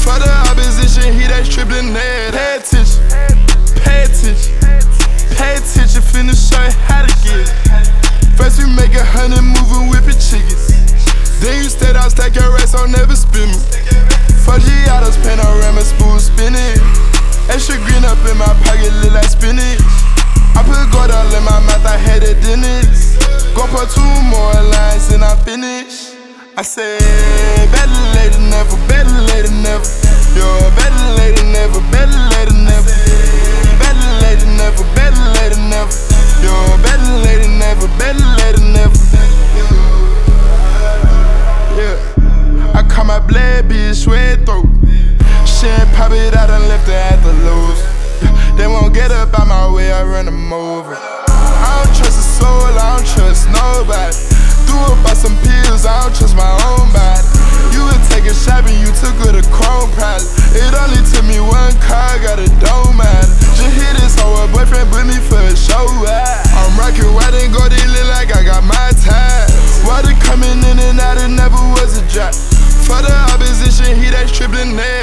For the opposition, he that stripping that. Pay attention, pay attention, pay attention, finna show you how to get it. First we make 100 moving whipping chickens. Then you stay down, stack your racks, I'll never spin me. 4 Giottos, panorama, spoon spinning. Extra green up in my pocket, look like spinach. I put gold all in my mouth, I had a dentist. Go put 2 more lines and I'm finished. I said, better late than never, better late than never. Yo, better late than never, better late than never. Better late than never, better late than never. Yo, better late than never, better late than never. Yeah, I caught my blade, bitch, red throat. She ain't pop it out and left her at the lows. They won't get up out my way, I run them over. I don't trust a soul, I don't trust nobody. Threw up by some pills, I don't trust my own body. You were taking shopping, you took her to Chrome probably. It only took me 1 car, got a dome matter. Just hit this hoe, her boyfriend put me for a show. I'm rocking white and gold, it look like I got my ties. Water coming in and out, it never was a drop. For the opposition, he that stripping that.